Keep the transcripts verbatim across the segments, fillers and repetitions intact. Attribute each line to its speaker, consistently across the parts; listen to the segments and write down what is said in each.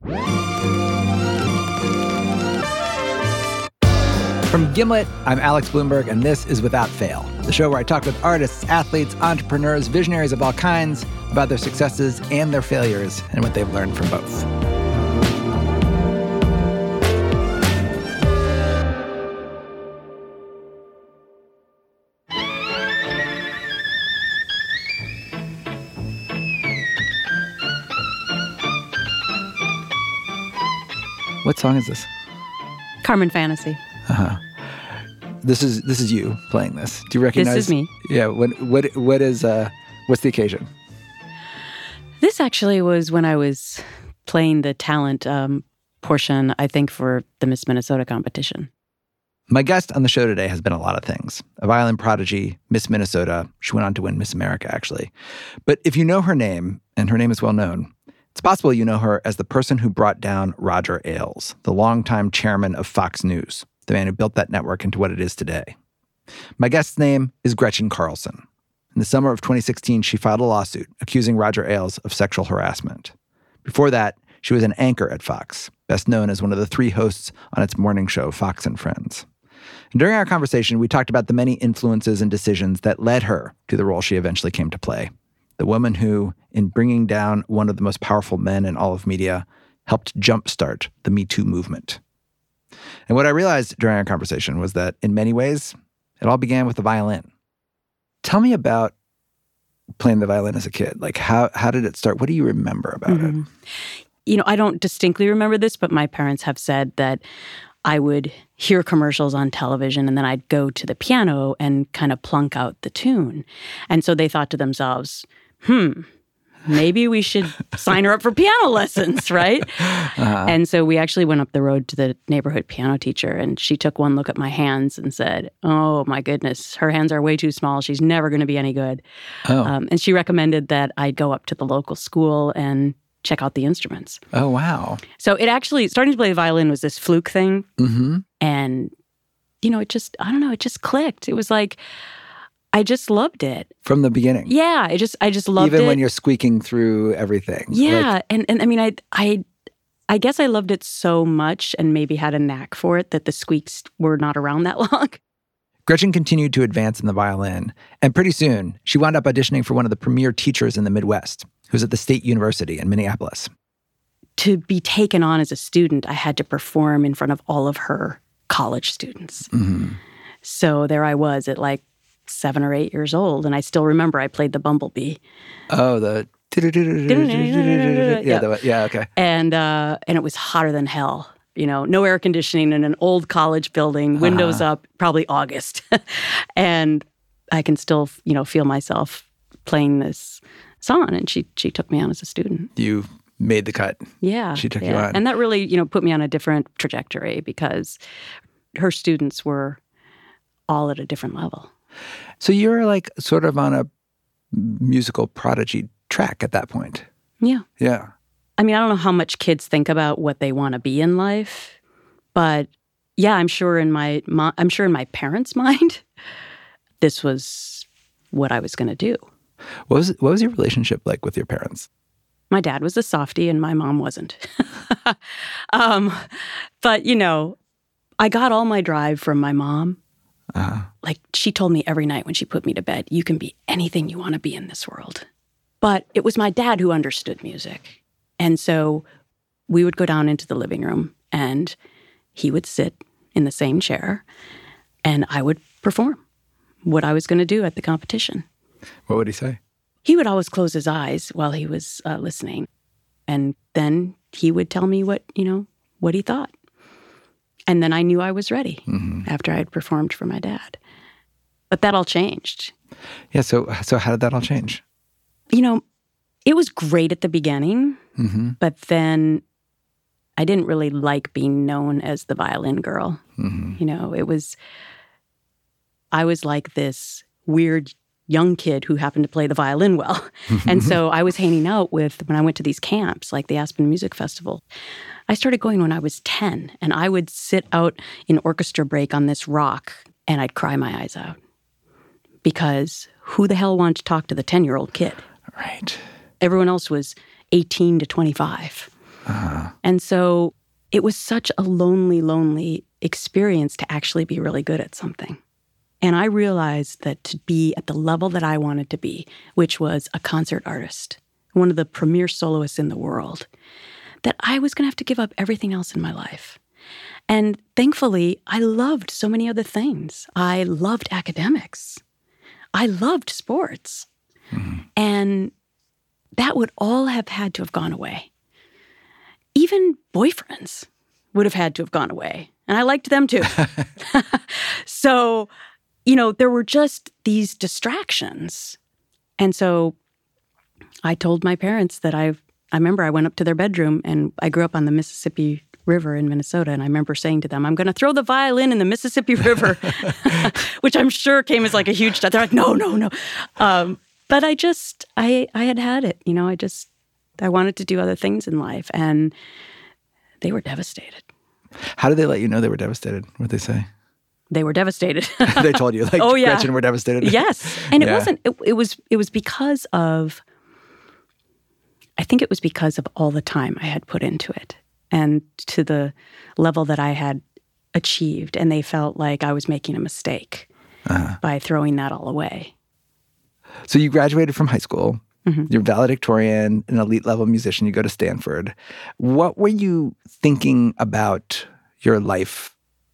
Speaker 1: From Gimlet, I'm Alex Blumberg, and this is Without Fail, the show where I talk with artists, athletes, entrepreneurs, visionaries of all kinds about their successes and their failures and what they've learned from both. What song is this?
Speaker 2: Carmen Fantasy.
Speaker 1: Uh-huh. This is this is you playing this. Do you recognize?
Speaker 2: This is me.
Speaker 1: Yeah. What what what is uh what's the occasion?
Speaker 2: This actually was when I was playing the talent um, portion, I think, for the Miss Minnesota competition.
Speaker 1: My guest on the show today has been a lot of things. A violin prodigy, Miss Minnesota. She went on to win Miss America, actually. But if you know her name, and her name is well known, it's possible you know her as the person who brought down Roger Ailes, the longtime chairman of Fox News, the man who built that network into what it is today. My guest's name is Gretchen Carlson. In the summer of twenty sixteen, she filed a lawsuit accusing Roger Ailes of sexual harassment. Before that, she was an anchor at Fox, best known as one of the three hosts on its morning show, Fox and Friends. And during our conversation, we talked about the many influences and decisions that led her to the role she eventually came to play. The woman who, in bringing down one of the most powerful men in all of media, helped jumpstart the Me Too movement. And what I realized during our conversation was that, in many ways, it all began with the violin. Tell me about playing the violin as a kid. Like, how how did it start? What do you remember about mm-hmm. it?
Speaker 2: You know, I don't distinctly remember this, but my parents have said that I would hear commercials on television and then I'd go to the piano and kind of plunk out the tune. And so they thought to themselves, hmm, maybe we should sign her up for piano lessons, right? Uh-huh. And so we actually went up the road to the neighborhood piano teacher, and she took one look at my hands and said, oh, my goodness, her hands are way too small. She's never going to be any good. Oh. Um, and she recommended that I go up to the local school and check out the instruments.
Speaker 1: Oh, wow.
Speaker 2: So it actually, starting to play the violin was this fluke thing.
Speaker 1: Mm-hmm.
Speaker 2: And, you know, it just, I don't know, it just clicked. It was like, I just loved it.
Speaker 1: From the beginning?
Speaker 2: Yeah, I just I just loved
Speaker 1: Even
Speaker 2: it.
Speaker 1: Even when you're squeaking through everything?
Speaker 2: Yeah,
Speaker 1: like,
Speaker 2: and, and I mean, I, I I guess I loved it so much and maybe had a knack for it that the squeaks were not around that long.
Speaker 1: Gretchen continued to advance in the violin, and pretty soon, she wound up auditioning for one of the premier teachers in the Midwest, who's at the State University in Minneapolis.
Speaker 2: To be taken on as a student, I had to perform in front of all of her college students.
Speaker 1: Mm-hmm.
Speaker 2: So there I was at like seven or eight years old, and I still remember I played the bumblebee.
Speaker 1: Oh, the... yeah,
Speaker 2: yeah.
Speaker 1: The, yeah, okay.
Speaker 2: And uh, and it was hotter than hell. You know, no air conditioning in an old college building, windows uh-huh. up, probably August. And I can still, you know, feel myself playing this song. And she she took me on as a student.
Speaker 1: You made the cut.
Speaker 2: Yeah.
Speaker 1: She took
Speaker 2: yeah.
Speaker 1: you on.
Speaker 2: And that really, you know, put me on a different trajectory because her students were all at a different level.
Speaker 1: So you're like sort of on a musical prodigy track at that point.
Speaker 2: Yeah.
Speaker 1: Yeah.
Speaker 2: I mean, I don't know how much kids think about what they want to be in life, but yeah, I'm sure in my I'm sure in my parents' mind, this was what I was going to do.
Speaker 1: What was what was your relationship like with your parents?
Speaker 2: My dad was a softie and my mom wasn't. um, but you know, I got all my drive from my mom.
Speaker 1: Uh-huh.
Speaker 2: Like she told me every night when she put me to bed, you can be anything you want to be in this world. But it was my dad who understood music. And so we would go down into the living room and he would sit in the same chair and I would perform what I was going to do at the competition.
Speaker 1: What would he say?
Speaker 2: He would always close his eyes while he was uh, listening. And then he would tell me what, you know, what he thought. And then I knew I was ready mm-hmm. after I had performed for my dad. But that all changed.
Speaker 1: Yeah, so so how did that all change?
Speaker 2: You know, it was great at the beginning,
Speaker 1: mm-hmm.
Speaker 2: but then I didn't really like being known as the violin girl.
Speaker 1: Mm-hmm.
Speaker 2: You know, it was, I was like this weird young kid who happened to play the violin well. And so I was hanging out with, when I went to these camps, like the Aspen Music Festival, I started going when I was ten, and I would sit out in orchestra break on this rock, and I'd cry my eyes out. Because who the hell wanted to talk to the ten-year-old kid?
Speaker 1: Right.
Speaker 2: Everyone else was eighteen to twenty-five.
Speaker 1: Uh-huh.
Speaker 2: And so it was such a lonely, lonely experience to actually be really good at something. And I realized that to be at the level that I wanted to be, which was a concert artist, one of the premier soloists in the world, that I was going to have to give up everything else in my life. And thankfully, I loved so many other things. I loved academics. I loved sports. Mm-hmm. And that would all have had to have gone away. Even boyfriends would have had to have gone away. And I liked them too. So, you know, there were just these distractions. And so I told my parents that I I remember I went up to their bedroom, and I grew up on the Mississippi River in Minnesota, and I remember saying to them, I'm going to throw the violin in the Mississippi River, which I'm sure came as like a huge, they're like, no, no, no. Um, but I just, I, I had had it, you know, I just, I wanted to do other things in life, and they were devastated.
Speaker 1: How did they let you know they were devastated? What did they say?
Speaker 2: They were devastated.
Speaker 1: They told you, like,
Speaker 2: oh, yeah.
Speaker 1: Gretchen, we're devastated.
Speaker 2: Yes. And
Speaker 1: yeah.
Speaker 2: it wasn't, it, it was, it was because of, I think it was because of all the time I had put into it and to the level that I had achieved. And they felt like I was making a mistake uh-huh. by throwing that all away.
Speaker 1: So you graduated from high school. Mm-hmm. You're valedictorian, an elite level musician. You go to Stanford. What were you thinking about your life,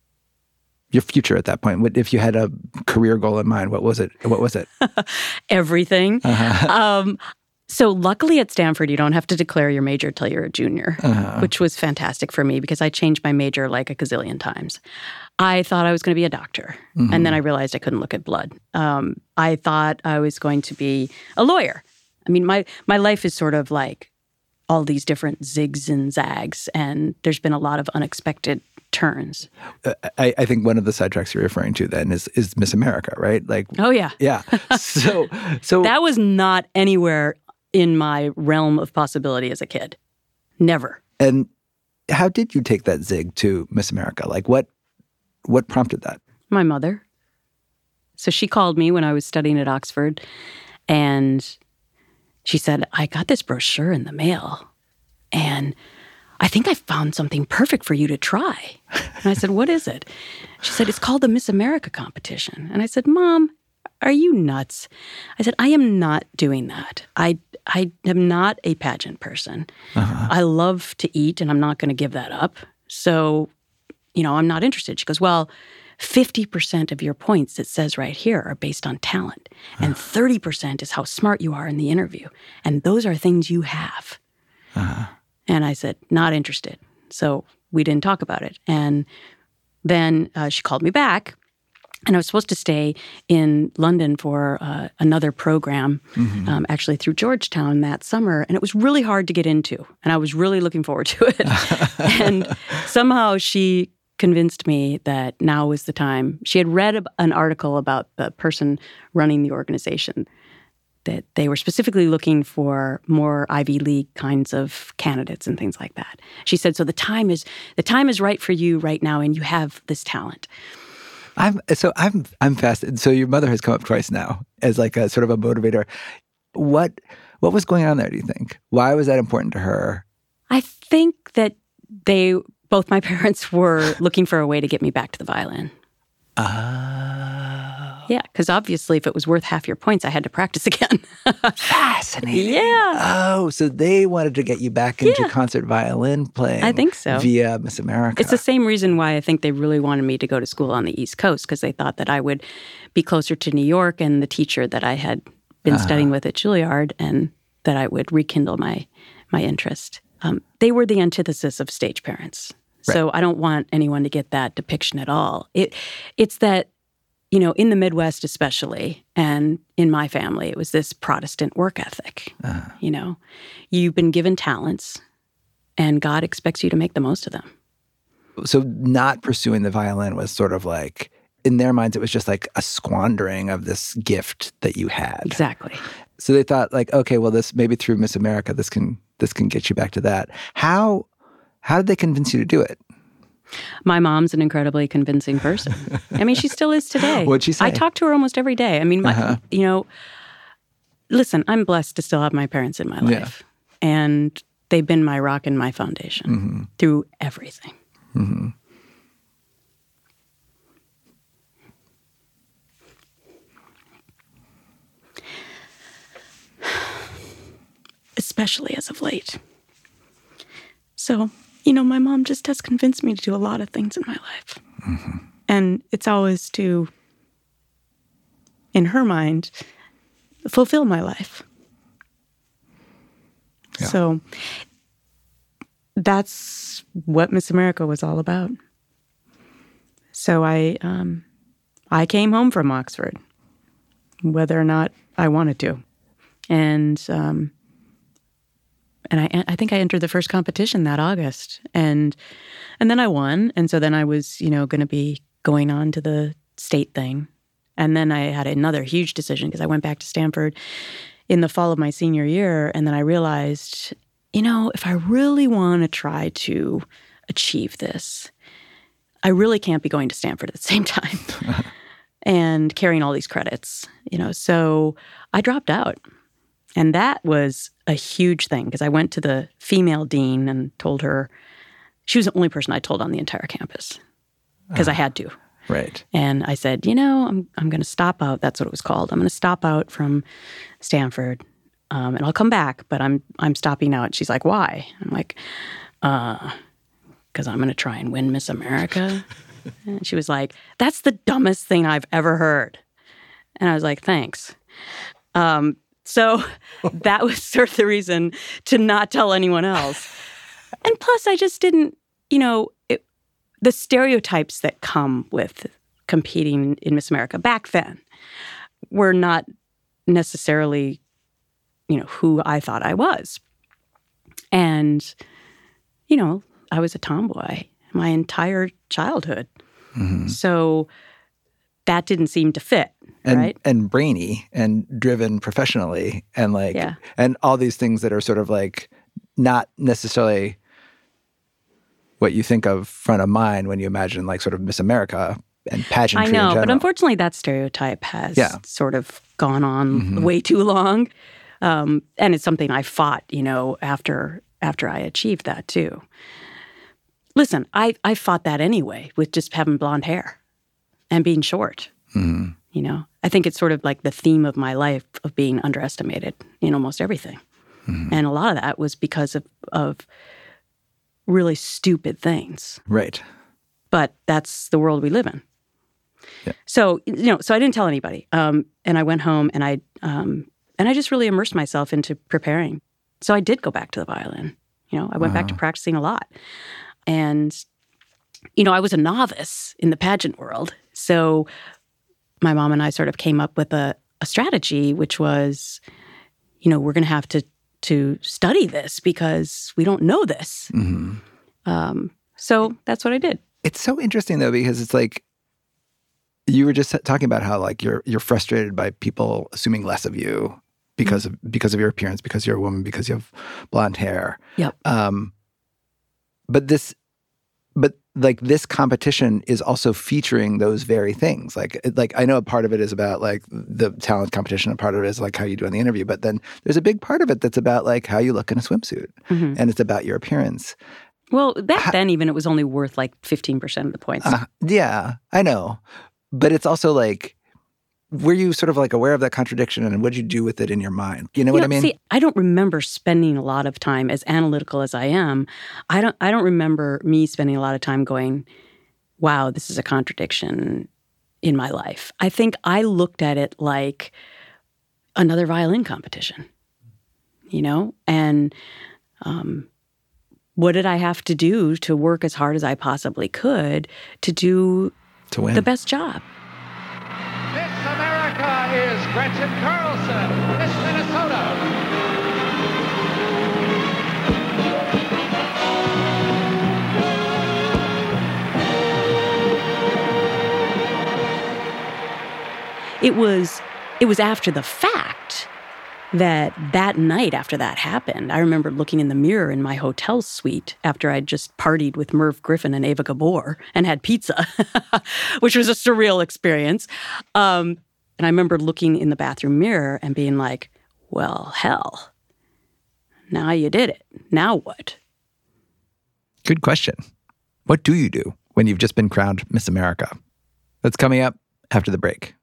Speaker 1: your future at that point? What, if you had a career goal in mind, what was it? What was it?
Speaker 2: Everything. Uh-huh. Um, So luckily at Stanford, you don't have to declare your major till you're a junior, uh-huh. which was fantastic for me because I changed my major like a gazillion times. I thought I was going to be a doctor, mm-hmm. and then I realized I couldn't look at blood. Um, I thought I was going to be a lawyer. I mean, my my life is sort of like all these different zigs and zags, and there's been a lot of unexpected turns.
Speaker 1: Uh, I, I think one of the sidetracks you're referring to then is is Miss America, right? Like,
Speaker 2: oh yeah,
Speaker 1: yeah. So so
Speaker 2: that was not anywhere in my realm of possibility as a kid. Never.
Speaker 1: And how did you take that zig to Miss America? Like what what prompted that?
Speaker 2: My mother. So she called me when I was studying at Oxford, and she said, I got this brochure in the mail, and I think I found something perfect for you to try. And I said, what is it? She said, it's called the Miss America competition. And I said, Mom, are you nuts? I said, I am not doing that. I I am not a pageant person. Uh-huh. I love to eat, and I'm not going to give that up. So, you know, I'm not interested. She goes, well, fifty percent of your points, it says right here, are based on talent. Uh-huh. And thirty percent is how smart you are in the interview. And those are things you have. Uh-huh. And I said, not interested. So we didn't talk about it. And then uh, she called me back. And I was supposed to stay in London for uh, another program, mm-hmm. um, actually through Georgetown that summer. And it was really hard to get into. And I was really looking forward to it. And somehow she convinced me that now was the time. She had read an article about the person running the organization, that they were specifically looking for more Ivy League kinds of candidates and things like that. She said, so the time is the time is right for you right now, and you have this talent.
Speaker 1: I'm so I'm I'm fascinated. So your mother has come up twice now as like a sort of a motivator. What what was going on there, do you think? Why was that important to her?
Speaker 2: I think that they both my parents were looking for a way to get me back to the violin.
Speaker 1: Ah.
Speaker 2: Uh, yeah, because obviously if it was worth half your points, I had to practice again.
Speaker 1: Fascinating.
Speaker 2: Yeah.
Speaker 1: Oh, so they wanted to get you back into
Speaker 2: yeah.
Speaker 1: concert violin playing.
Speaker 2: I think so.
Speaker 1: Via Miss America.
Speaker 2: It's the same reason why I think they really wanted me to go to school on the East Coast, because they thought that I would be closer to New York and the teacher that I had been uh-huh. studying with at Juilliard, and that I would rekindle my my interest. Um, they were the antithesis of stage parents. Right. So I don't want anyone to get that depiction at all. It, it's that, you know, in the Midwest especially, and in my family, it was this Protestant work ethic. Uh-huh. You know, you've been given talents, and God expects you to make the most of them.
Speaker 1: So not pursuing the violin was sort of like, in their minds, it was just like a squandering of this gift that you had.
Speaker 2: Exactly.
Speaker 1: So they thought like, okay, well, this maybe through Miss America, this can this can get you back to that. How how did they convince you to do it?
Speaker 2: My mom's an incredibly convincing person. I mean, she still is today.
Speaker 1: What'd she say?
Speaker 2: I talk to her almost every day. I mean, my,
Speaker 1: uh-huh.
Speaker 2: you know, listen, I'm blessed to still have my parents in my life.
Speaker 1: Yeah.
Speaker 2: And they've been my rock and my foundation mm-hmm. through everything. Mm-hmm. Especially as of late. So, you know, my mom just has convinced me to do a lot of things in my life. Mm-hmm. And it's always to, in her mind, fulfill my life. Yeah. So that's what Miss America was all about. So I um, I came home from Oxford, whether or not I wanted to. And um, and I I think I entered the first competition that August. And and then I won. And so then I was, you know, going to be going on to the state thing. And then I had another huge decision because I went back to Stanford in the fall of my senior year. And then I realized, you know, if I really want to try to achieve this, I really can't be going to Stanford at the same time and carrying all these credits, you know. So I dropped out. And that was a huge thing because I went to the female dean and told her, she was the only person I told on the entire campus because uh, I had to.
Speaker 1: Right.
Speaker 2: And I said, you know, I'm I'm going to stop out. That's what it was called. I'm going to stop out from Stanford, um, and I'll come back, but I'm I'm stopping out. She's like, why? I'm like, uh, because I'm going to try and win Miss America. And she was like, that's the dumbest thing I've ever heard. And I was like, thanks. Um, so that was sort of the reason to not tell anyone else. And plus, I just didn't, you know, it, the stereotypes that come with competing in Miss America back then were not necessarily, you know, who I thought I was. And, you know, I was a tomboy my entire childhood. Mm-hmm. So that didn't seem to fit,
Speaker 1: and,
Speaker 2: right?
Speaker 1: And brainy and driven professionally and like,
Speaker 2: yeah.
Speaker 1: and all these things that are sort of like not necessarily what you think of front of mind when you imagine like sort of Miss America and pageantry
Speaker 2: I know,
Speaker 1: in general.
Speaker 2: But unfortunately that stereotype has
Speaker 1: yeah.
Speaker 2: sort of gone on mm-hmm. way too long. Um, and it's something I fought, you know, after after I achieved that too. Listen, I, I fought that anyway with just having blonde hair and being short. Mm-hmm. You know, I think it's sort of like the theme of my life of being underestimated in almost everything. Mm-hmm. And a lot of that was because of, of really stupid things.
Speaker 1: Right.
Speaker 2: But that's the world we live in. Yeah. So, you know, so I didn't tell anybody. Um, and I went home and I um, and I just really immersed myself into preparing. So I did go back to the violin. You know, I went wow. back to practicing a lot. And, you know, I was a novice in the pageant world. So my mom and I sort of came up with a, a strategy, which was, you know, we're going to have to to study this because we don't know this. Mm-hmm. Um, so that's what I did.
Speaker 1: It's so interesting, though, because it's like you were just talking about how like you're you're frustrated by people assuming less of you because mm-hmm. of because of your appearance, because you're a woman, because you have blonde hair.
Speaker 2: Yep. Um,
Speaker 1: but this, but like this competition is also featuring those very things. Like, like I know a part of it is about like the talent competition, and part of it is like how you do on the interview. But then there's a big part of it that's about like how you look in a swimsuit, mm-hmm. and it's about your appearance.
Speaker 2: Well, back how, then even it was only worth like fifteen percent of the points.
Speaker 1: Uh, yeah, I know, but it's also like, were you sort of like aware of that contradiction, and what did you do with it in your mind? You know you what know, I mean?
Speaker 2: See, I don't remember spending a lot of time, as analytical as I am, I don't I don't remember me spending a lot of time going, wow, this is a contradiction in my life. I think I looked at it like another violin competition, you know? And um, what did I have to do to work as hard as I possibly could to do
Speaker 1: to win.
Speaker 2: the best job?
Speaker 3: Miss America is Gretchen Carlson, Miss Minnesota.
Speaker 2: It was, it was after the fact that that night after that happened, I remember looking in the mirror in my hotel suite after I'd just partied with Merv Griffin and Ava Gabor and had pizza, which was a surreal experience. Um, and I remember looking in the bathroom mirror and being like, well, hell, Now you did it. Now what?
Speaker 1: Good question. What do you do when you've just been crowned Miss America? That's coming up after the break.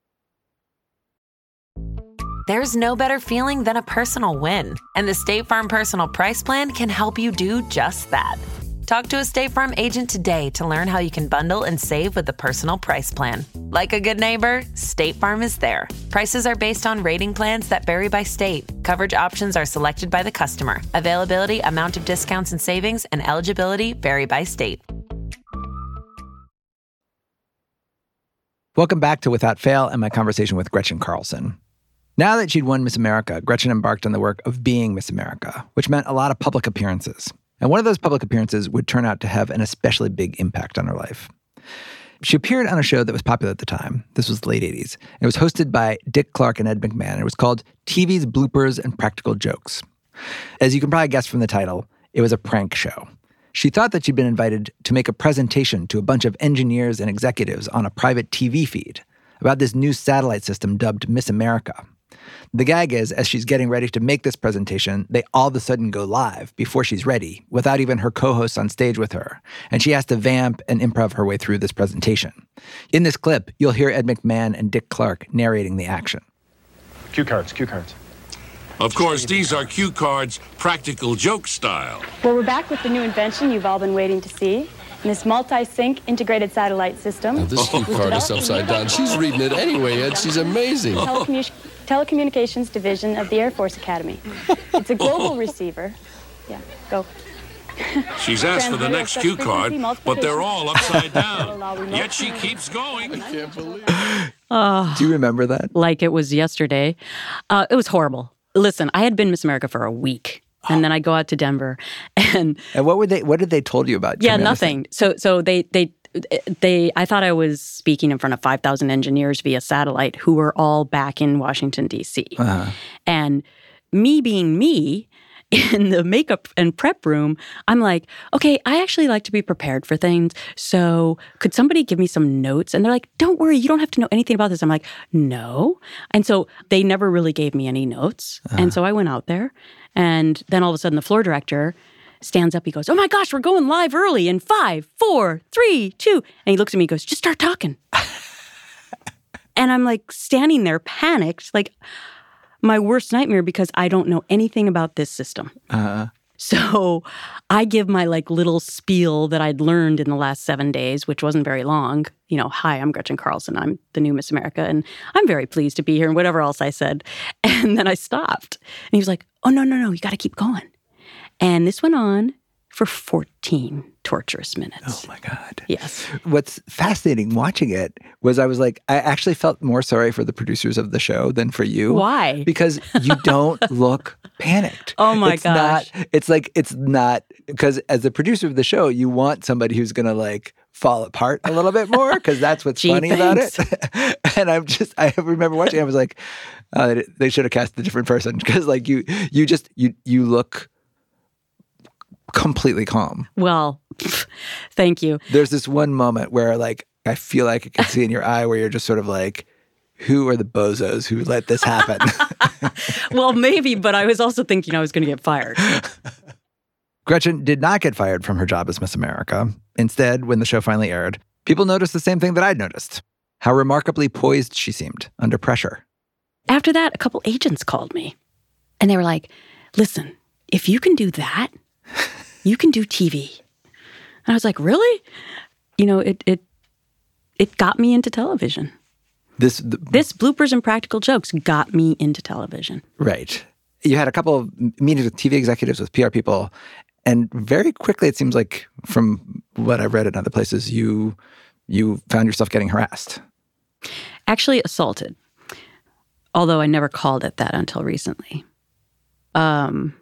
Speaker 4: There's no better feeling than a personal win, and the State Farm Personal Price Plan can help you do just that. Talk to a State Farm agent today to learn how you can bundle and save with the Personal Price Plan. Like a good neighbor, State Farm is there. Prices are based on rating plans that vary by state. Coverage options are selected by the customer. Availability, amount of discounts and savings, and eligibility vary by state.
Speaker 1: Welcome back to Without Fail and my conversation with Gretchen Carlson. Now that she'd won Miss America, Gretchen embarked on the work of being Miss America, which meant a lot of public appearances. And one of those public appearances would turn out to have an especially big impact on her life. She appeared on a show that was popular at the time. This was the late eighties. It was hosted by Dick Clark and Ed McMahon. It was called T V's Bloopers and Practical Jokes. As you can probably guess from the title, it was a prank show. She thought that she'd been invited to make a presentation to a bunch of engineers and executives on a private T V feed about this new satellite system dubbed Miss America. The gag is, as she's getting ready to make this presentation, they all of a sudden go live before she's ready, without even her co-hosts on stage with her. And she has to vamp and improv her way through this presentation. In this clip, you'll hear Ed McMahon and Dick Clark narrating the action.
Speaker 5: Cue cards, cue cards.
Speaker 6: Of course, these are cue cards, practical joke style.
Speaker 7: Well, we're back with the new invention you've all been waiting to see. This multi-sync integrated satellite system.
Speaker 8: Now, this cue card is upside down. She's reading it anyway, Ed. She's amazing.
Speaker 7: Telecommu- Telecommunications Division of the Air Force Academy. It's a global receiver. Yeah, go.
Speaker 6: She's asked for the next cue card, but they're all upside down. Yet she keeps going.
Speaker 8: I can't believe it.
Speaker 2: Uh,
Speaker 1: Do you remember that?
Speaker 2: like it was yesterday. Uh, it was horrible. Listen, I had been Miss America for a week. And then I go out to Denver, and
Speaker 1: And what were they? What did they told you about?
Speaker 2: yeah,
Speaker 1: coming on the
Speaker 2: nothing. So, so they, they, they. I thought I was speaking in front of five thousand engineers via satellite who were all back in Washington D C
Speaker 1: Uh-huh.
Speaker 2: And me being me in the makeup and prep room, I'm like, okay, I actually like to be prepared for things. So, could somebody give me some notes? And they're like, don't worry, you don't have to know anything about this. I'm like, no. And so they never really gave me any notes. Uh-huh. And so I went out there. And then all of a sudden, the floor director stands up. He goes, oh, my gosh, we're going live early in five, four, three, two. And he looks at me and goes, just start talking. And I'm like standing there panicked, like my worst nightmare because I don't know anything about this system.
Speaker 1: Uh-huh.
Speaker 2: So I give my like little spiel that I'd learned in the last seven days, which wasn't very long. You know, hi, I'm Gretchen Carlson. I'm the new Miss America, and I'm very pleased to be here, and whatever else I said. And then I stopped. And he was like, oh, no, no, no, you got to keep going. And this went on for fourteen torturous minutes.
Speaker 1: Oh, my God.
Speaker 2: Yes.
Speaker 1: What's fascinating watching it was I was like, I actually felt more sorry for the producers of the show than for you.
Speaker 2: Why?
Speaker 1: Because you don't look panicked.
Speaker 2: Oh, my
Speaker 1: it's
Speaker 2: gosh.
Speaker 1: Not, it's like, it's not, because as the producer of the show, you want somebody who's going to like fall apart a little bit more because that's what's
Speaker 2: Gee,
Speaker 1: funny
Speaker 2: thanks.
Speaker 1: about it. And I'm just, I remember watching, I was like, uh, they should have cast a different person because like you, you just, you, you look completely calm.
Speaker 2: Well, thank you.
Speaker 1: There's this one moment where like I feel like I can see in your eye where you're just sort of like, who are the bozos who let this happen?
Speaker 2: Well, maybe, but I was also thinking I was going to get fired.
Speaker 1: Gretchen did not get fired from her job as Miss America. Instead, when the show finally aired, people noticed the same thing that I'd noticed, how remarkably poised she seemed under pressure.
Speaker 2: After that, a couple agents called me, and they were like, listen, if you can do that, you can do T V. And I was like, really? You know, it it it got me into television.
Speaker 1: This the,
Speaker 2: This Bloopers and Practical Jokes got me into television.
Speaker 1: Right. You had a couple of meetings with T V executives, with P R people, and very quickly it seems like from what I've read in other places, you you found yourself getting harassed.
Speaker 2: Actually assaulted, although I never called it that until recently. Um...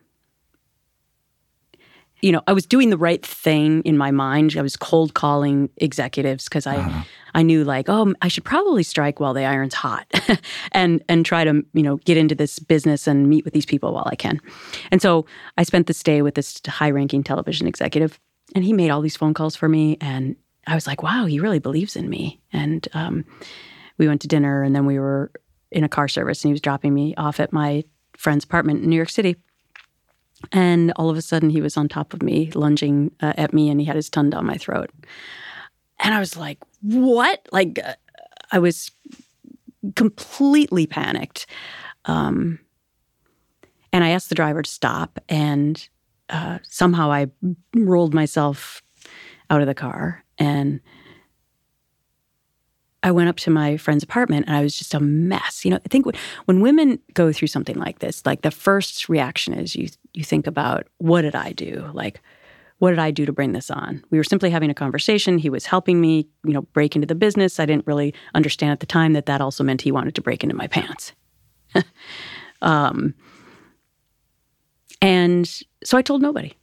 Speaker 2: You know, I was doing the right thing in my mind. I was cold calling executives because I, uh-huh. I knew like, oh, I should probably strike while the iron's hot, and and try to you know get into this business and meet with these people while I can. And so I spent this day with this high-ranking television executive, and he made all these phone calls for me, and I was like, wow, he really believes in me. And um, we went to dinner, and then we were in a car service, and he was dropping me off at my friend's apartment in New York City. And all of a sudden, he was on top of me, lunging uh, at me, and he had his tongue down my throat. And I was like, what? Like, uh, I was completely panicked. Um, and I asked the driver to stop, and uh, somehow I rolled myself out of the car. And I went up to my friend's apartment, and I was just a mess. You know, I think when, when women go through something like this, like the first reaction is you you think about, what did I do? Like, what did I do to bring this on? We were simply having a conversation. He was helping me, you know, break into the business. I didn't really understand at the time that that also meant he wanted to break into my pants. um, and so I told nobody.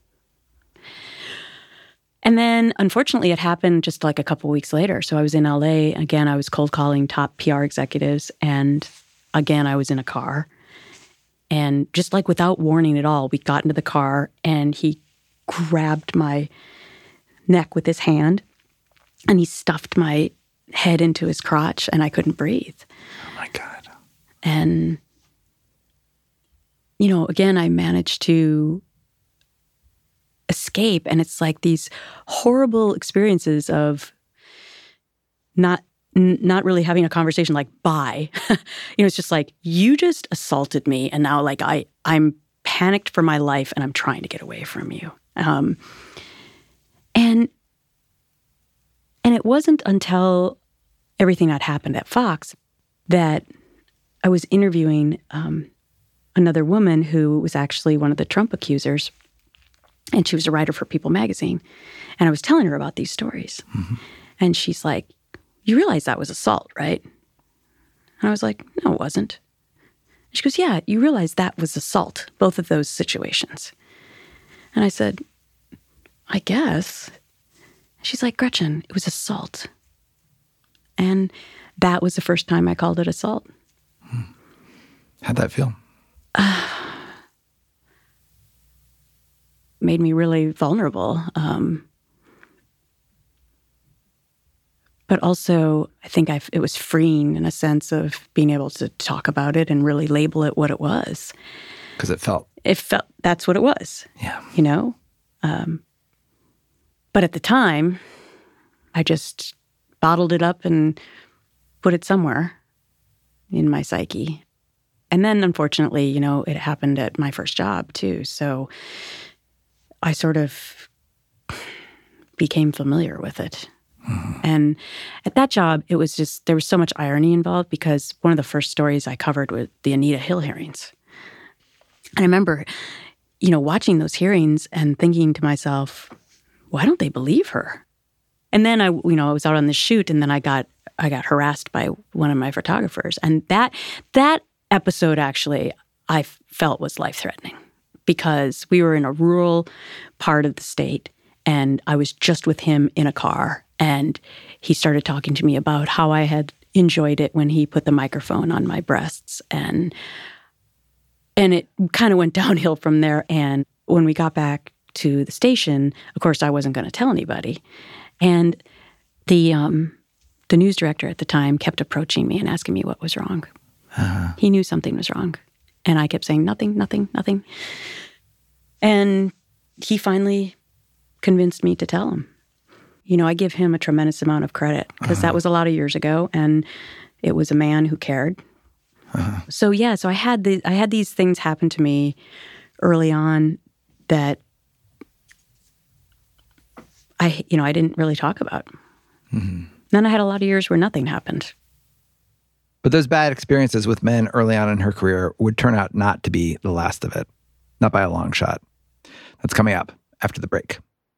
Speaker 2: And then, unfortunately, it happened just like a couple weeks later. So I was in L A. Again, I was cold calling top P R executives. And again, I was in a car. And just like without warning at all, we got into the car and he grabbed my neck with his hand and he stuffed my head into his crotch and I couldn't breathe.
Speaker 1: Oh, my God.
Speaker 2: And, you know, again, I managed to escape. And it's like these horrible experiences of not n- not really having a conversation like, bye. You know, it's just like, you just assaulted me. And now like I, I'm panicked for my life and I'm trying to get away from you. Um, and, and it wasn't until everything that happened at Fox that I was interviewing um, another woman who was actually one of the Trump accusers. And she was a writer for People magazine. And I was telling her about these stories. Mm-hmm. And she's like, you realize that was assault, right? And I was like, no, it wasn't. And she goes, yeah, you realize that was assault, both of those situations. And I said, I guess. She's like, Gretchen, it was assault. And that was the first time I called it assault.
Speaker 1: Hmm. How'd that feel?
Speaker 2: Uh, made me really vulnerable. Um, but also, I think I it was freeing in a sense of being able to talk about it and really label it what it was.
Speaker 1: Because it felt...
Speaker 2: It felt, that's what it was.
Speaker 1: Yeah.
Speaker 2: You know? Um, but at the time, I just bottled it up and put it somewhere in my psyche. And then, unfortunately, you know, it happened at my first job, too. So I sort of became familiar with it. Mm-hmm. And at that job, it was just, there was so much irony involved because one of the first stories I covered was the Anita Hill hearings. And I remember, you know, watching those hearings and thinking to myself, why don't they believe her? And then I, you know, I was out on the shoot and then I got, I got harassed by one of my photographers. And that, that episode actually I felt was life-threatening because we were in a rural part of the state and I was just with him in a car and he started talking to me about how I had enjoyed it when he put the microphone on my breasts and and it kind of went downhill from there. And when we got back to the station, of course, I wasn't going to tell anybody. And the um, the news director at the time kept approaching me and asking me what was wrong. Uh-huh. He knew something was wrong. And I kept saying, nothing, nothing, nothing. And he finally convinced me to tell him. You know, I give him a tremendous amount of credit because uh-huh. that was a lot of years ago. And it was a man who cared. Uh-huh. So, yeah, so I had the, I had these things happen to me early on that I, you know, I didn't really talk about. Mm-hmm. Then I had a lot of years where nothing happened.
Speaker 1: But those bad experiences with men early on in her career would turn out not to be the last of it. Not by a long shot. That's coming up after the break.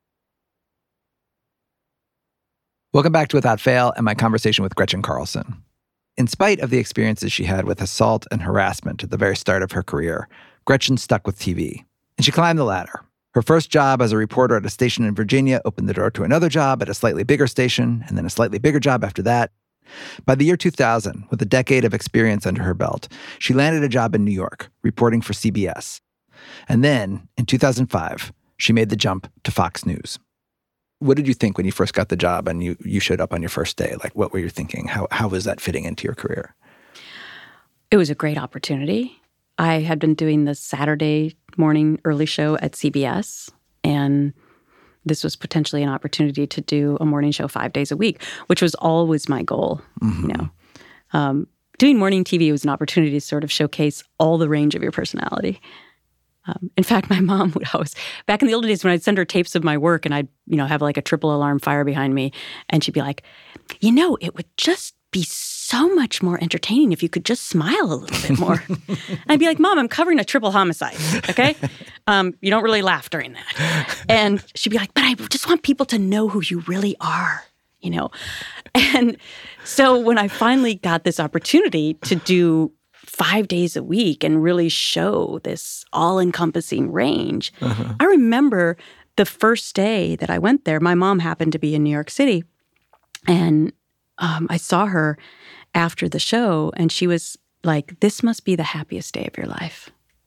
Speaker 1: Welcome back to Without Fail and my conversation with Gretchen Carlson. In spite of the experiences she had with assault and harassment at the very start of her career, Gretchen stuck with T V. And she climbed the ladder. Her first job as a reporter at a station in Virginia opened the door to another job at a slightly bigger station, and then a slightly bigger job after that. By the year two thousand, with a decade of experience under her belt, she landed a job in New York, reporting for C B S. And then, in two thousand five, she made the jump to Fox News. What did you think when you first got the job and you, you showed up on your first day? Like, what were you thinking? How how was that fitting into your career?
Speaker 2: It was a great opportunity. I had been doing the Saturday morning early show at C B S, and this was potentially an opportunity to do a morning show five days a week, which was always my goal. Mm-hmm. You know, um, doing morning T V was an opportunity to sort of showcase all the range of your personality. Um, in fact, my mom would always, back in the old days when I'd send her tapes of my work and I'd, you know, have like a triple alarm fire behind me, and she'd be like, you know, it would just be so much more entertaining if you could just smile a little bit more. I'd be like, Mom, I'm covering a triple homicide, okay? Um, you don't really laugh during that. And she'd be like, but I just want people to know who you really are, you know? And so when I finally got this opportunity to do five days a week and really show this all-encompassing range, uh-huh. I remember the first day that I went there, my mom happened to be in New York City, and um, I saw her after the show, and she was like, this must be the happiest day of your life.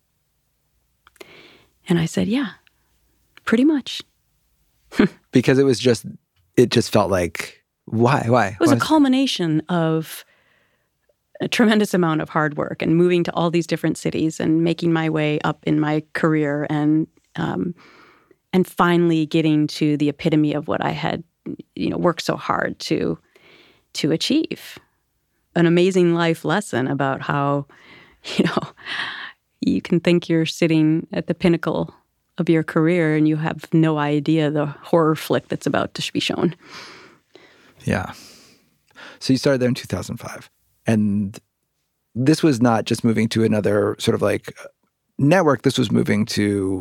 Speaker 2: And I said, yeah, pretty much.
Speaker 1: Because it was just, it just felt like, why, why?
Speaker 2: It was
Speaker 1: why
Speaker 2: a culmination of a tremendous amount of hard work and moving to all these different cities and making my way up in my career and um, and finally getting to the epitome of what I had, you know, worked so hard to to achieve. An amazing life lesson about how, you know, you can think you're sitting at the pinnacle of your career and you have no idea the horror flick that's about to be shown.
Speaker 1: Yeah. So you started there in two thousand five. And this was not just moving to another sort of like network. This was moving to,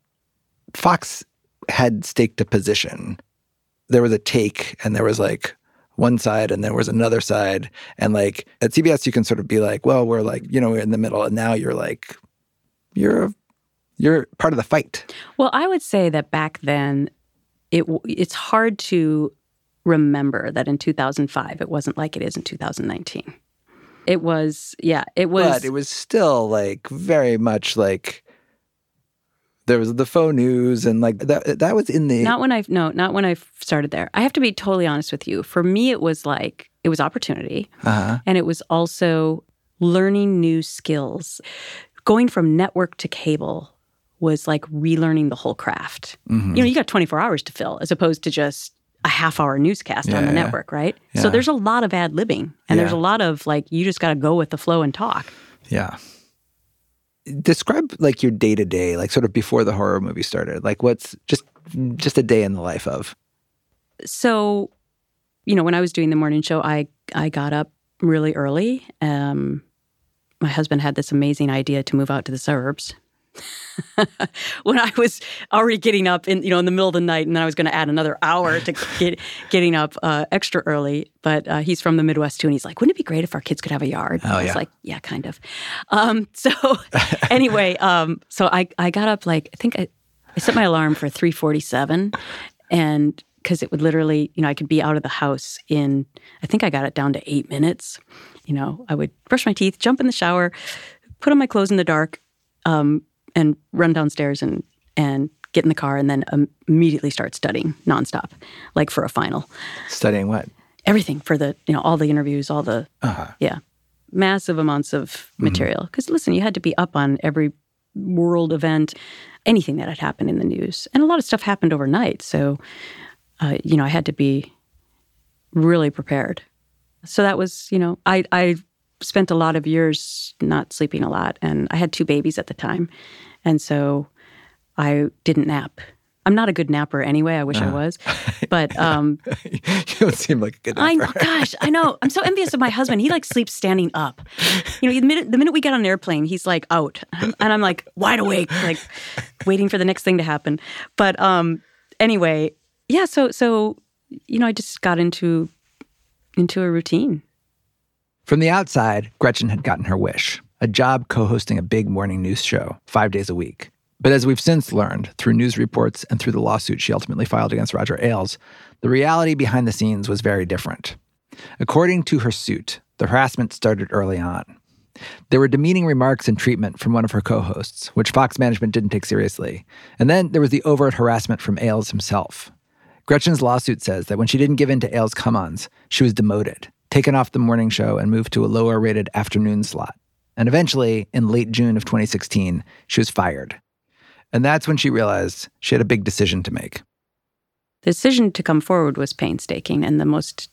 Speaker 1: Fox had staked a position. There was a take and there was like one side and there was another side. And like at C B S, you can sort of be like, well, we're like, you know, we're in the middle. And now you're like, you're, you're part of the fight.
Speaker 2: Well, I would say that back then, it it's hard to remember that in two thousand five, it wasn't like it is in two thousand nineteen. It was, yeah, it was.
Speaker 1: But it was still like very much like there was the faux news and like that. That was in the
Speaker 2: not when I no not when I started there. I have to be totally honest with you. For me, it was like it was opportunity, uh-huh. and it was also learning new skills. Going from network to cable was like relearning the whole craft. Mm-hmm. You know, you got twenty-four hours to fill as opposed to just a half-hour newscast yeah, on the yeah. network, right? Yeah. So there's a lot of ad-libbing, and yeah. there's a lot of, like, you just got to go with the flow and talk.
Speaker 1: Yeah. Describe, like, your day-to-day, like, sort of before the horror movie started. Like, what's just just a day in the life of?
Speaker 2: So, you know, when I was doing the morning show, I, I got up really early. Um, my husband had this amazing idea to move out to the suburbs. When I was already getting up in, you know, in the middle of the night, and then I was going to add another hour to get getting up uh, extra early. But uh, he's from the Midwest too, and he's like, "Wouldn't it be great if our kids could have a yard?"
Speaker 1: Oh,
Speaker 2: I was
Speaker 1: yeah.
Speaker 2: like, "Yeah, kind of." Um, so anyway, um, so I I got up like I think I, I set my alarm for three forty-seven, and because it would literally, you know, I could be out of the house in I think I got it down to eight minutes. You know, I would brush my teeth, jump in the shower, put on my clothes in the dark. Um, and run downstairs and, and get in the car and then um, immediately start studying nonstop, like for a final.
Speaker 1: Studying what?
Speaker 2: Everything for the, you know, all the interviews, all the, uh-huh. yeah, massive amounts of material. Because mm-hmm. listen, you had to be up on every world event, anything that had happened in the news. And a lot of stuff happened overnight. So, uh, you know, I had to be really prepared. So that was, you know, I, I spent a lot of years not sleeping a lot. And I had two babies at the time. And so I didn't nap. I'm not a good napper anyway. I wish uh, I was. But um,
Speaker 1: you don't seem like a good napper.
Speaker 2: I know, gosh, I know. I'm so envious of my husband. He like sleeps standing up. You know, the minute, the minute we get on an airplane, he's like out. And I'm like wide awake, like waiting for the next thing to happen. But um, anyway, yeah, so, so you know, I just got into into a routine.
Speaker 1: From the outside, Gretchen had gotten her wish, a job co-hosting a big morning news show five days a week. But as we've since learned, through news reports and through the lawsuit she ultimately filed against Roger Ailes, the reality behind the scenes was very different. According to her suit, the harassment started early on. There were demeaning remarks and treatment from one of her co-hosts, which Fox management didn't take seriously. And then there was the overt harassment from Ailes himself. Gretchen's lawsuit says that when she didn't give in to Ailes' come-ons, she was demoted, taken off the morning show, and moved to a lower-rated afternoon slot. And eventually, in late June of twenty sixteen, she was fired. And that's when she realized she had a big decision to make.
Speaker 2: The decision to come forward was painstaking and the most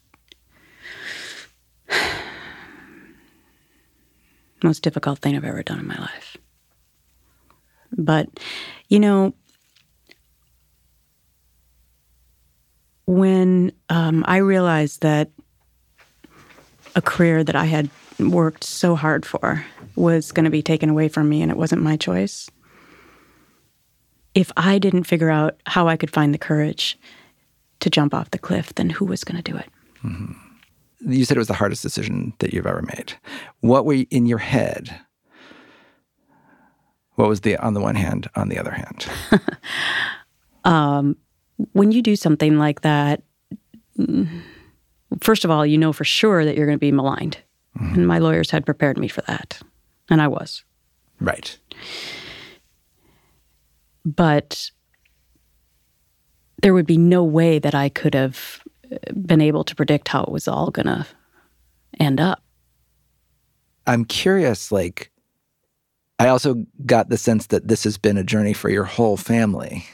Speaker 2: most difficult thing I've ever done in my life. But, you know, when um, I realized that a career that I had worked so hard for was going to be taken away from me and it wasn't my choice, if I didn't figure out how I could find the courage to jump off the cliff, then who was going to do it?
Speaker 1: Mm-hmm. You said it was the hardest decision that you've ever made. What were in your head? What was the on the one hand, on the other hand?
Speaker 2: um, when you do something like that, first of all, you know for sure that you're going to be maligned. Mm-hmm. And my lawyers had prepared me for that. And I was.
Speaker 1: Right.
Speaker 2: But there would be no way that I could have been able to predict how it was all going to end up.
Speaker 1: I'm curious, like, I also got the sense that this has been a journey for your whole family.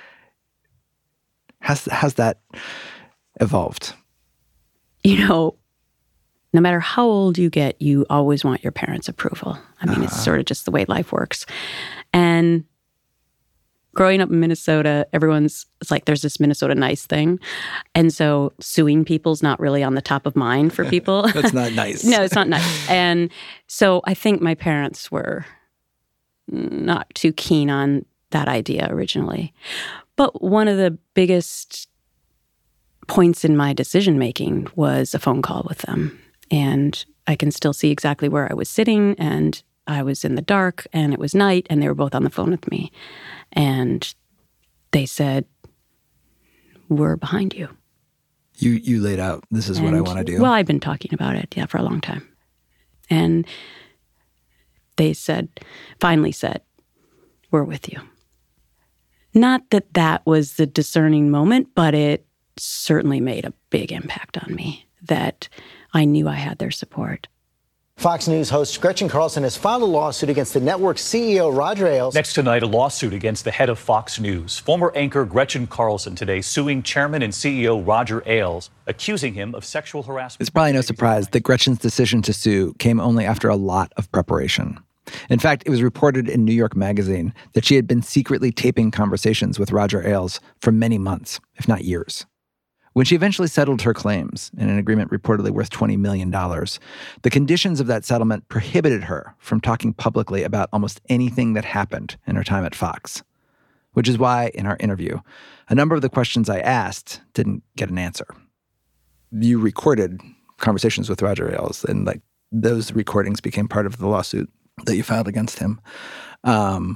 Speaker 1: How's, how's that evolved?
Speaker 2: You know, no matter how old you get, you always want your parents' approval. I mean, uh-huh. It's sort of just the way life works. And growing up in Minnesota, everyone's, it's like there's this Minnesota nice thing. And so suing people's not really on the top of mind for people.
Speaker 1: That's not nice.
Speaker 2: No, it's not nice. And so I think my parents were not too keen on that idea originally. But one of the biggest points in my decision-making was a phone call with them. And I can still see exactly where I was sitting, and I was in the dark, and it was night, and they were both on the phone with me. And they said, we're behind you.
Speaker 1: You you laid out, this is and, what I want to do.
Speaker 2: Well, I've been talking about it, yeah, for a long time. And they said, finally said, we're with you. Not that that was the discerning moment, but it certainly made a big impact on me, that I knew I had their support.
Speaker 9: Fox News host Gretchen Carlson has filed a lawsuit against the network's C E O, Roger Ailes.
Speaker 10: Next tonight, a lawsuit against the head of Fox News. Former anchor Gretchen Carlson today suing chairman and C E O Roger Ailes, accusing him of sexual harassment.
Speaker 1: It's probably no surprise that Gretchen's decision to sue came only after a lot of preparation. In fact, it was reported in New York Magazine that she had been secretly taping conversations with Roger Ailes for many months, if not years. When she eventually settled her claims in an agreement reportedly worth twenty million dollars, the conditions of that settlement prohibited her from talking publicly about almost anything that happened in her time at Fox, which is why, in our interview, a number of the questions I asked didn't get an answer. You recorded conversations with Roger Ailes, and like those recordings became part of the lawsuit that you filed against him. Um,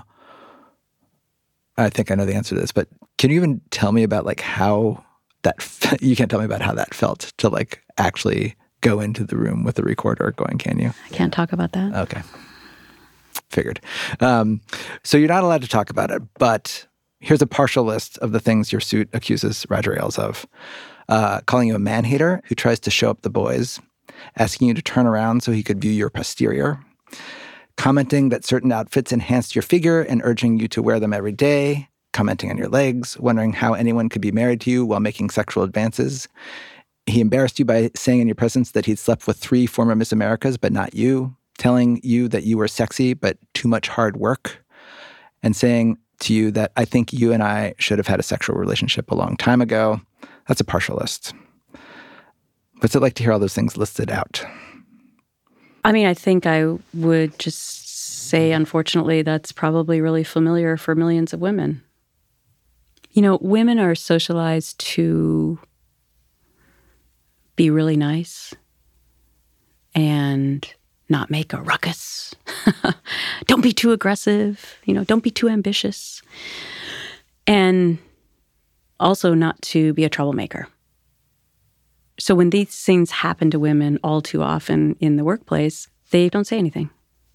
Speaker 1: I think I know the answer to this, but can you even tell me about like how that fe- you can't tell me about how that felt to like actually go into the room with the recorder going, can you?
Speaker 2: I can't talk about that.
Speaker 1: Okay. Figured. Um, so you're not allowed to talk about it, but here's a partial list of the things your suit accuses Roger Ailes of. Uh, calling you a man-hater who tries to show up the boys, asking you to turn around so he could view your posterior, commenting that certain outfits enhanced your figure and urging you to wear them every day, commenting on your legs, wondering how anyone could be married to you while making sexual advances. He embarrassed you by saying in your presence that he'd slept with three former Miss Americas, but not you, telling you that you were sexy, but too much hard work, and saying to you that I think you and I should have had a sexual relationship a long time ago. That's a partial list. What's it like to hear all those things listed out?
Speaker 2: I mean, I think I would just say, unfortunately, that's probably really familiar for millions of women. You know, women are socialized to be really nice and not make a ruckus. Don't be too aggressive. You know, don't be too ambitious. And also not to be a troublemaker. So when these things happen to women all too often in the workplace, they don't say anything.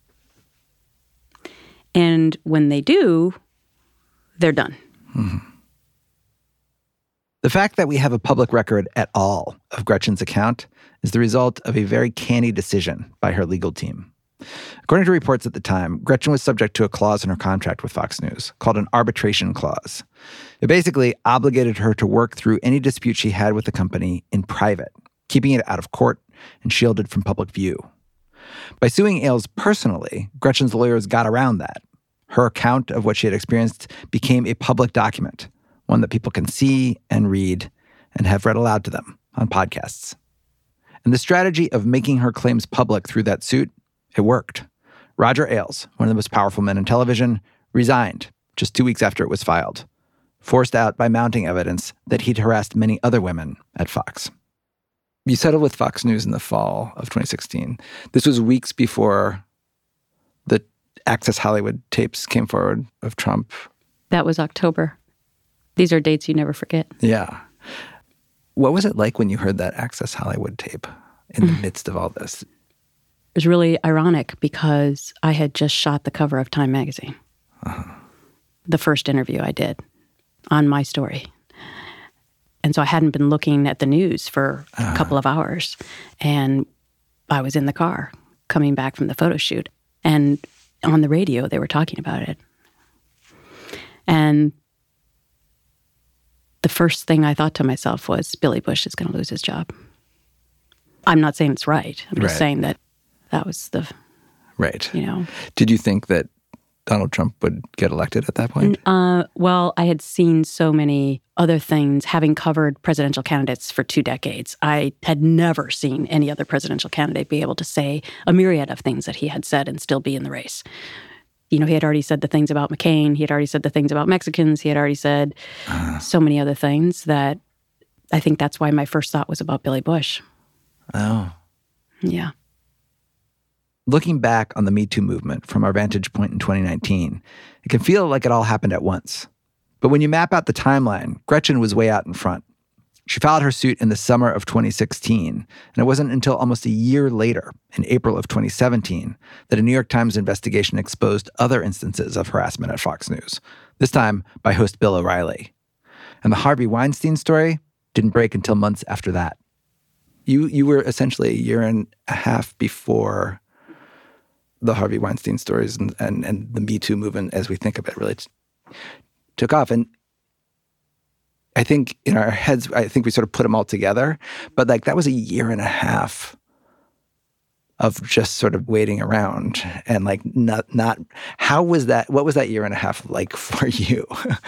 Speaker 2: And when they do, they're done.
Speaker 1: Mm-hmm. The fact that we have a public record at all of Gretchen's account is the result of a very canny decision by her legal team. According to reports at the time, Gretchen was subject to a clause in her contract with Fox News called an arbitration clause. It basically obligated her to work through any dispute she had with the company in private, keeping it out of court and shielded from public view. By suing Ailes personally, Gretchen's lawyers got around that. Her account of what she had experienced became a public document, one that people can see and read and have read aloud to them on podcasts. And the strategy of making her claims public through that suit, it worked. Roger Ailes, one of the most powerful men in television, resigned just two weeks after it was filed, forced out by mounting evidence that he'd harassed many other women at Fox. You settled with Fox News in the fall of twenty sixteen. This was weeks before the Access Hollywood tapes came forward of Trump.
Speaker 2: That was October. These are dates you never forget.
Speaker 1: Yeah. What was it like when you heard that Access Hollywood tape in the midst of all this?
Speaker 2: It was really ironic because I had just shot the cover of Time magazine. Uh-huh. The first interview I did on my story. And so I hadn't been looking at the news for uh-huh. a couple of hours. And I was in the car coming back from the photo shoot. And on the radio, they were talking about it. And the first thing I thought to myself was, Billy Bush is going to lose his job. I'm not saying it's right. I'm just right. saying that that was the...
Speaker 1: Right.
Speaker 2: You know.
Speaker 1: Did you think that Donald Trump would get elected at that point?
Speaker 2: Uh, well, I had seen so many other things, having covered presidential candidates for two decades. I had never seen any other presidential candidate be able to say a myriad of things that he had said and still be in the race. You know, he had already said the things about McCain. He had already said the things about Mexicans. He had already said uh, so many other things that I think that's why my first thought was about Billy Bush.
Speaker 1: Oh.
Speaker 2: Yeah.
Speaker 1: Looking back on the Me Too movement from our vantage point in twenty nineteen, it can feel like it all happened at once. But when you map out the timeline, Gretchen was way out in front. She filed her suit in the summer of twenty sixteen, and it wasn't until almost a year later, in April of twenty seventeen, that a New York Times investigation exposed other instances of harassment at Fox News, this time by host Bill O'Reilly. And the Harvey Weinstein story didn't break until months after that. You you were essentially a year and a half before the Harvey Weinstein stories and, and, and the Me Too movement, as we think of it, really t- took off. And I think in our heads, I think we sort of put them all together. But like that was a year and a half of just sort of waiting around and like not, not, how was that, what was that year and a half like for you?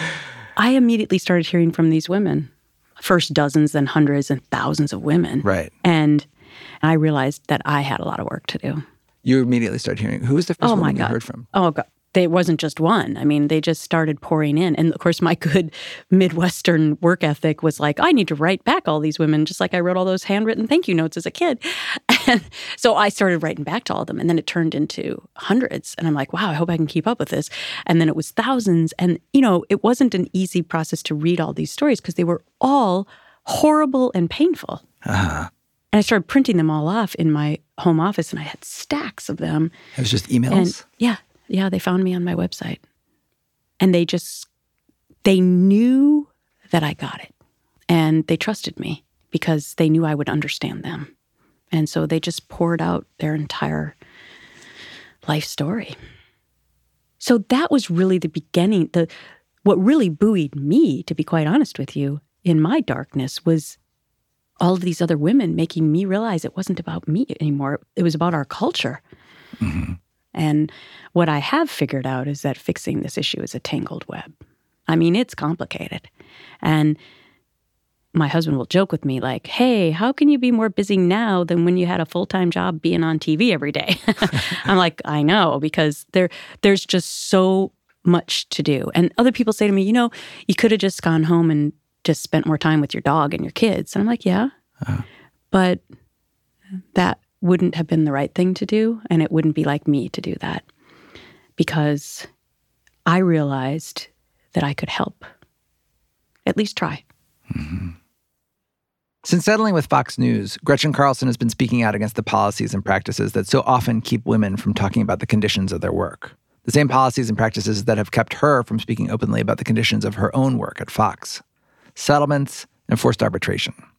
Speaker 2: I immediately started hearing from these women. First dozens, then hundreds and thousands of women.
Speaker 1: Right.
Speaker 2: And I realized that I had a lot of work to do.
Speaker 1: You immediately started hearing, who was the first
Speaker 2: oh
Speaker 1: woman
Speaker 2: my God.
Speaker 1: you heard from?
Speaker 2: Oh, God. They wasn't just one. I mean, they just started pouring in. And of course, my good Midwestern work ethic was like, I need to write back all these women, just like I wrote all those handwritten thank you notes as a kid. And so I started writing back to all of them. And then it turned into hundreds. And I'm like, wow, I hope I can keep up with this. And then it was thousands. And, you know, it wasn't an easy process to read all these stories because they were all horrible and painful.
Speaker 1: Uh-huh.
Speaker 2: And I started printing them all off in my home office, and I had stacks of them.
Speaker 1: It was just emails?
Speaker 2: And yeah. Yeah, they found me on my website. And they just, they knew that I got it. And they trusted me because they knew I would understand them. And so they just poured out their entire life story. So that was really the beginning. The what really buoyed me, to be quite honest with you, in my darkness was all of these other women making me realize it wasn't about me anymore. It was about our culture. Mm-hmm. And what I have figured out is that fixing this issue is a tangled web. I mean, it's complicated. And my husband will joke with me like, hey, how can you be more busy now than when you had a full-time job being on T V every day? I'm like, I know, because there, there's just so much to do. And other people say to me, you know, you could have just gone home and just spent more time with your dog and your kids. And I'm like, yeah, uh-huh. But that wouldn't have been the right thing to do, and it wouldn't be like me to do that, because I realized that I could help, at least try.
Speaker 1: Mm-hmm. Since settling with Fox News, Gretchen Carlson has been speaking out against the policies and practices that so often keep women from talking about the conditions of their work. The same policies and practices that have kept her from speaking openly about the conditions of her own work at Fox. Settlements and forced arbitration.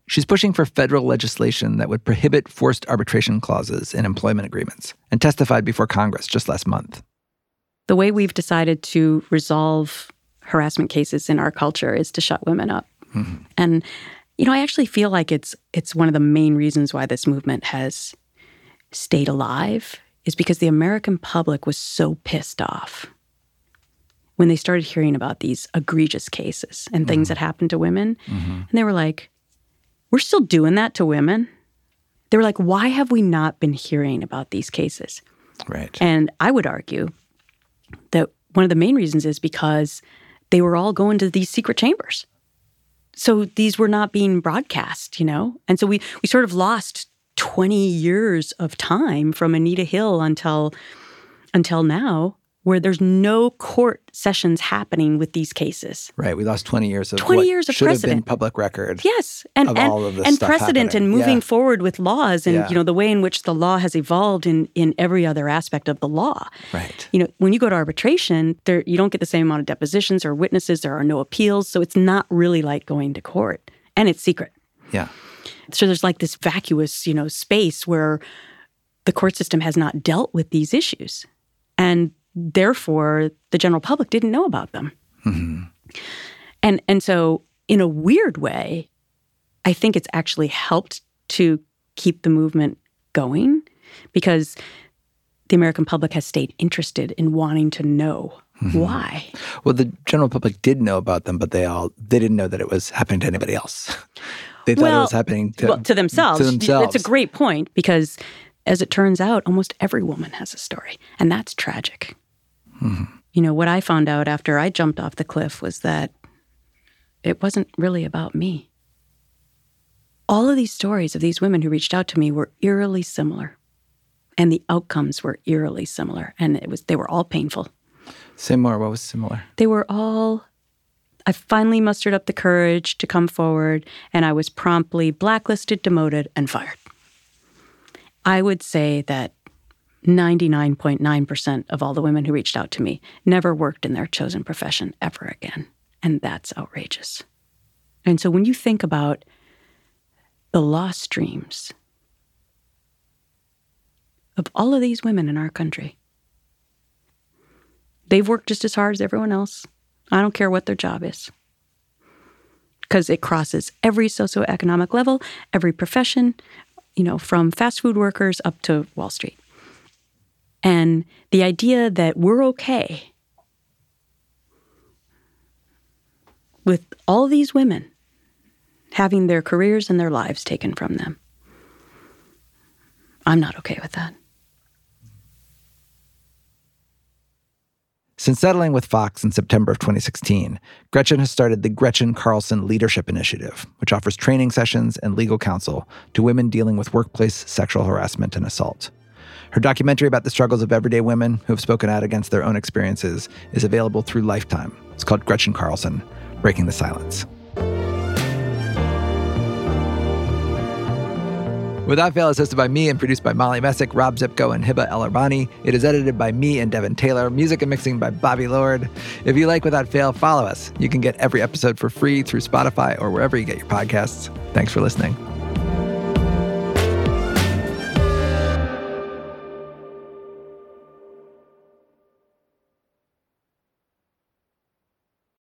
Speaker 1: She's pushing for federal legislation that would prohibit forced arbitration clauses in employment agreements and testified before Congress just last month.
Speaker 2: The way we've decided to resolve harassment cases in our culture is to shut women up. Mm-hmm. And, you know, I actually feel like it's it's one of the main reasons why this movement has stayed alive is because the American public was so pissed off when they started hearing about these egregious cases and things mm-hmm. that happened to women. Mm-hmm. And they were like, we're still doing that to women? They were like, why have we not been hearing about these cases?
Speaker 1: Right.
Speaker 2: And I would argue that one of the main reasons is because they were all going to these secret chambers. So these were not being broadcast, you know? And so we, we sort of lost twenty years of time from Anita Hill until until now, where there's no court sessions happening with these cases.
Speaker 1: Right. We lost twenty years of
Speaker 2: twenty
Speaker 1: what
Speaker 2: years of
Speaker 1: should
Speaker 2: precedent.
Speaker 1: have been public record.
Speaker 2: Yes. And,
Speaker 1: of
Speaker 2: and,
Speaker 1: all of this
Speaker 2: and
Speaker 1: stuff
Speaker 2: precedent
Speaker 1: happening.
Speaker 2: and moving
Speaker 1: yeah.
Speaker 2: forward with laws and,
Speaker 1: yeah.
Speaker 2: you know, the way in which the law has evolved in, in every other aspect of the law.
Speaker 1: Right.
Speaker 2: You know, when you go to arbitration, there you don't get the same amount of depositions or witnesses. There are no appeals. So it's not really like going to court. And it's secret.
Speaker 1: Yeah.
Speaker 2: So there's like this vacuous, you know, space where the court system has not dealt with these issues. And therefore, the general public didn't know about them. Mm-hmm. And and so, in a weird way, I think it's actually helped to keep the movement going because the American public has stayed interested in wanting to know mm-hmm. why.
Speaker 1: Well, the general public did know about them, but they all they didn't know that it was happening to anybody else. They thought
Speaker 2: well,
Speaker 1: it was happening to,
Speaker 2: well, to themselves.
Speaker 1: To themselves.
Speaker 2: That's a great point because, as it turns out, almost every woman has a story, and that's tragic. Mm-hmm. You know, what I found out after I jumped off the cliff was that it wasn't really about me. All of these stories of these women who reached out to me were eerily similar, and the outcomes were eerily similar, and it was they were all painful.
Speaker 1: Say more. What was similar?
Speaker 2: They were all... I finally mustered up the courage to come forward, and I was promptly blacklisted, demoted, and fired. I would say that ninety-nine point nine percent of all the women who reached out to me never worked in their chosen profession ever again, and that's outrageous. And so when you think about the lost dreams of all of these women in our country, they've worked just as hard as everyone else. I don't care what their job is. Because it crosses every socioeconomic level, every profession, you know, from fast food workers up to Wall Street. And the idea that we're okay with all these women having their careers and their lives taken from them, I'm not okay with that.
Speaker 1: Since settling with Fox in September of twenty sixteen, Gretchen has started the Gretchen Carlson Leadership Initiative, which offers training sessions and legal counsel to women dealing with workplace sexual harassment and assault. Her documentary about the struggles of everyday women who have spoken out against their own experiences is available through Lifetime. It's called Gretchen Carlson, Breaking the Silence. Without Fail is hosted by me and produced by Molly Messick, Rob Zipko, and Hiba El-Arbani. It is edited by me and Devin Taylor. Music and mixing by Bobby Lord. If you like Without Fail, follow us. You can get every episode for free through Spotify or wherever you get your podcasts. Thanks for listening.